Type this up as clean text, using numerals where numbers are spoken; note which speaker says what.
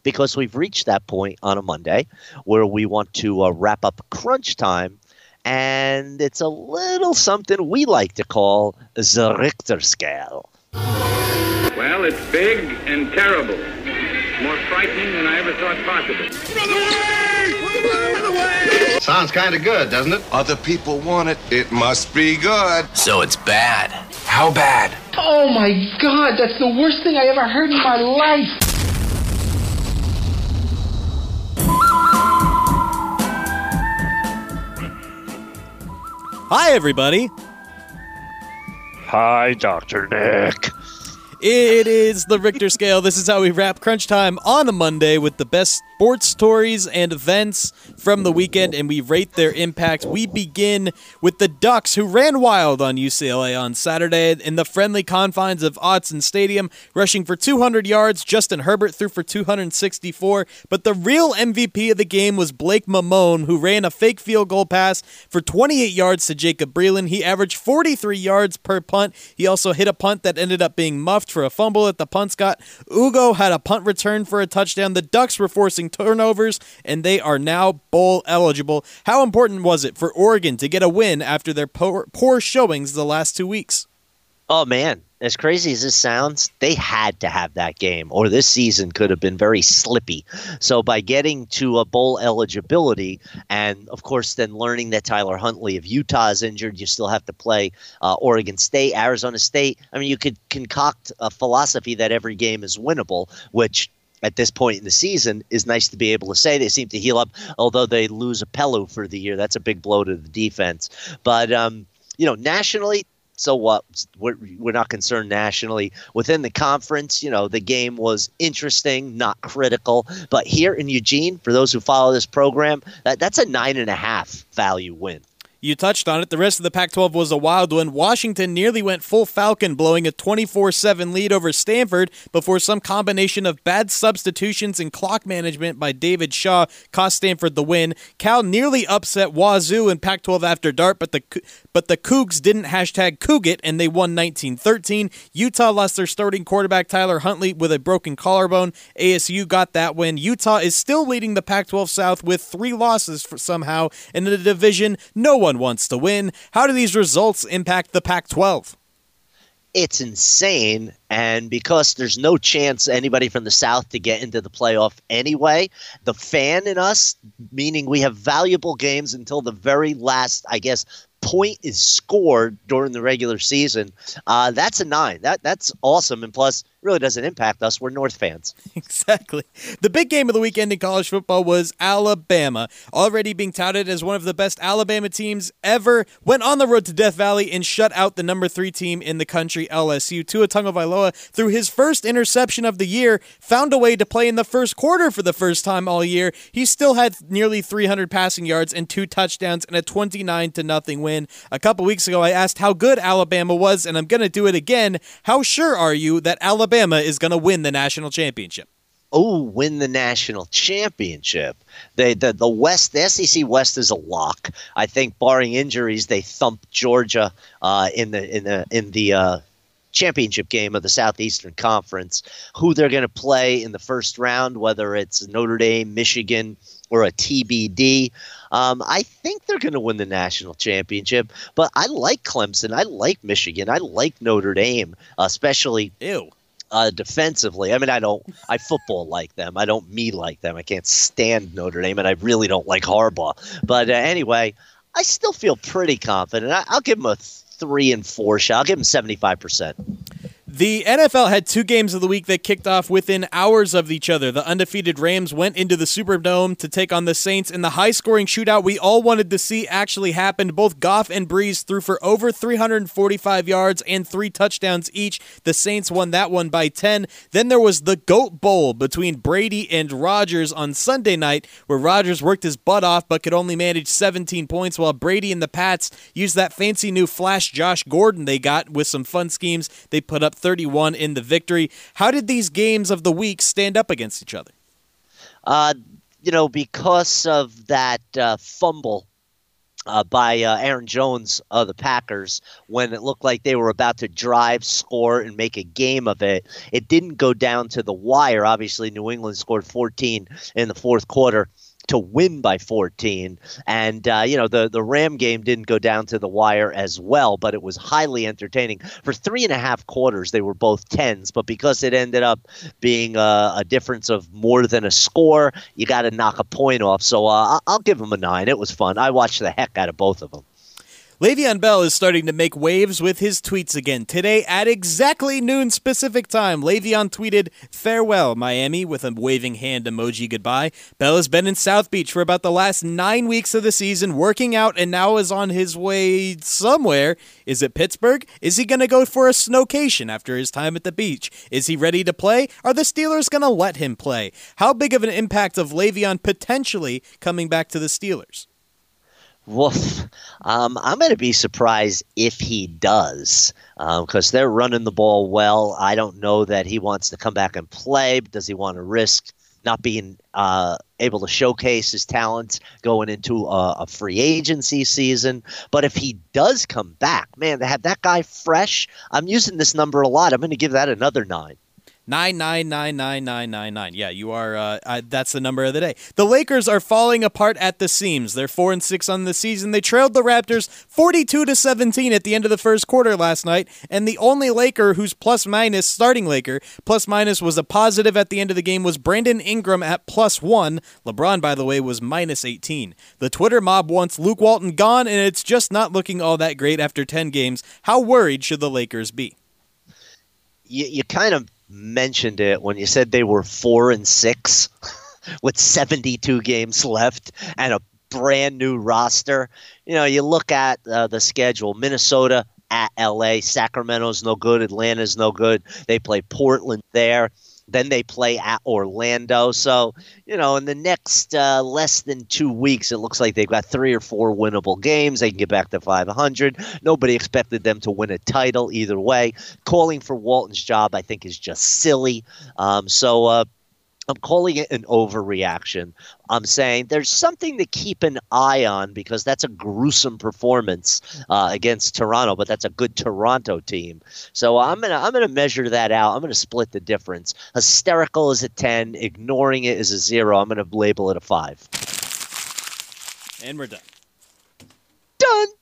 Speaker 1: because we've reached that point on a Monday where we want to wrap up crunch time. And it's a little something we like to call the Richter scale.
Speaker 2: Well, it's big and terrible. More frightening than I ever thought possible.
Speaker 3: Run away!
Speaker 4: Sounds kind of good, doesn't it?
Speaker 5: Other people want it. It must be good.
Speaker 6: So it's bad. How bad?
Speaker 3: Oh my God, that's the worst thing I ever heard in my life.
Speaker 7: Hi, everybody.
Speaker 1: Hi, Dr. Nick.
Speaker 7: It is the Richter scale. This is how we wrap crunch time on a Monday with the best sports stories and events from the weekend, and we rate their impact. We begin with the Ducks, who ran wild on UCLA on Saturday in the friendly confines of Autzen Stadium, rushing for 200 yards. Justin Herbert threw for 264, but the real MVP of the game was Blake Mamone, who ran a fake field goal pass for 28 yards to Jacob Breeland. He averaged 43 yards per punt. He also hit a punt that ended up being muffed for a fumble at the punt spot. Ugo had a punt return for a touchdown. The Ducks were forcing turnovers, and they are now bowl eligible. How important was it for Oregon to get a win after their poor showings the last 2 weeks?
Speaker 1: Oh, man. As crazy as this sounds, they had to have that game, or this season could have been very slippy. So by getting to a bowl eligibility, and of course then learning that Tyler Huntley, if Utah is injured, you still have to play Oregon State, Arizona State. I mean, you could concoct a philosophy that every game is winnable, which at this point in the season is nice to be able to say. They seem to heal up, although they lose a Pelu for the year. That's a big blow to the defense. But, nationally, so what? We're not concerned nationally. Within the conference, the game was interesting, not critical. But here in Eugene, for those who follow this program, that's a 9.5 value win.
Speaker 7: You touched on it. The rest of the Pac-12 was a wild one. Washington nearly went full Falcon, blowing a 24-7 lead over Stanford before some combination of bad substitutions and clock management by David Shaw cost Stanford the win. Cal nearly upset Wazoo in Pac-12 after dark, but the Cougs didn't #Cougit, and they won 19-13. Utah lost their starting quarterback Tyler Huntley with a broken collarbone. ASU got that win. Utah is still leading the Pac-12 South with 3 losses somehow in the division no one wants to win. How do these results impact the Pac-12?
Speaker 1: It's insane, and because there's no chance anybody from the South to get into the playoff anyway, the fan in us, meaning we have valuable games until the very last, point is scored during the regular season. That's a 9. That's awesome, and plus, really doesn't impact us. We're North fans.
Speaker 7: Exactly. The big game of the weekend in college football was Alabama, already being touted as one of the best Alabama teams ever, went on the road to Death Valley and shut out the number 3 team in the country, LSU. Tua Tagovailoa threw his first interception of the year, found a way to play in the first quarter for the first time all year. He still had nearly 300 passing yards and 2 touchdowns and a 29-0 win. A couple weeks ago, I asked how good Alabama was, and I'm going to do it again. How sure are you that Alabama is going to win the national championship?
Speaker 1: Oh, win the national championship. The West, the SEC West is a lock. I think barring injuries, they thumped Georgia in the championship game of the Southeastern Conference. Who they're going to play in the first round, whether it's Notre Dame, Michigan, or a TBD. I think they're going to win the national championship, but I like Clemson. I like Michigan. I like Notre Dame, especially defensively. I mean, I football like them. I don't me like them. I can't stand Notre Dame, and I really don't like Harbaugh. But anyway, I still feel pretty confident. I'll give them a 3 and 4 shot. I'll give them 75%.
Speaker 7: The NFL had 2 games of the week that kicked off within hours of each other. The undefeated Rams went into the Superdome to take on the Saints in the high-scoring shootout we all wanted to see actually happened. Both Goff and Breeze threw for over 345 yards and 3 touchdowns each. The Saints won that one by 10. Then there was the GOAT Bowl between Brady and Rodgers on Sunday night, where Rodgers worked his butt off but could only manage 17 points, while Brady and the Pats used that fancy new flash Josh Gordon they got with some fun schemes. They put up 31 in the victory. How did these games of the week stand up against each other?
Speaker 1: Because of that fumble by Aaron Jones of the Packers when it looked like they were about to drive, score, and make a game of it. It didn't go down to the wire. Obviously, New England scored 14 in the fourth quarter to win by 14. And, the Ram game didn't go down to the wire as well, but it was highly entertaining. For 3.5 quarters, they were both 10s, but because it ended up being a difference of more than a score, you got to knock a point off. So I'll give them a 9. It was fun. I watched the heck out of both of them.
Speaker 7: Le'Veon Bell is starting to make waves with his tweets again. Today, at exactly noon Pacific time, Le'Veon tweeted, "Farewell, Miami," with a waving hand emoji goodbye. Bell has been in South Beach for about the last 9 weeks of the season, working out, and now is on his way somewhere. Is it Pittsburgh? Is he going to go for a snowcation after his time at the beach? Is he ready to play? Are the Steelers going to let him play? How big of an impact of Le'Veon potentially coming back to the Steelers?
Speaker 1: Woof. I'm going to be surprised if he does, because they're running the ball well. I don't know that he wants to come back and play. But does he want to risk not being able to showcase his talents going into a free agency season? But if he does come back, man, to have that guy fresh, I'm using this number a lot. I'm going to give that another 9.
Speaker 7: 9999999. Yeah, you are. That's the number of the day. The Lakers are falling apart at the seams. They're 4-6 on the season. They trailed the Raptors 42-17 at the end of the first quarter last night. And the only Laker who's starting Laker plus minus was a positive at the end of the game was Brandon Ingram at +1. LeBron, by the way, was -18. The Twitter mob wants Luke Walton gone, and it's just not looking all that great after 10 games. How worried should the Lakers be?
Speaker 1: You kind of mentioned it when you said they were 4-6 with 72 games left and a brand new roster. You look at the schedule. Minnesota at LA, Sacramento's no good, Atlanta's no good. They play Portland there. Then they play at Orlando. So, in the next less than 2 weeks, it looks like they've got 3 or 4 winnable games. They can get back to 500. Nobody expected them to win a title either way. Calling for Walton's job, I think, is just silly. So I'm calling it an overreaction. I'm saying there's something to keep an eye on because that's a gruesome performance against Toronto, but that's a good Toronto team. So I'm gonna measure that out. I'm gonna split the difference. Hysterical is a 10. Ignoring it is a 0. I'm gonna label it a 5.
Speaker 7: And we're done.
Speaker 1: Done.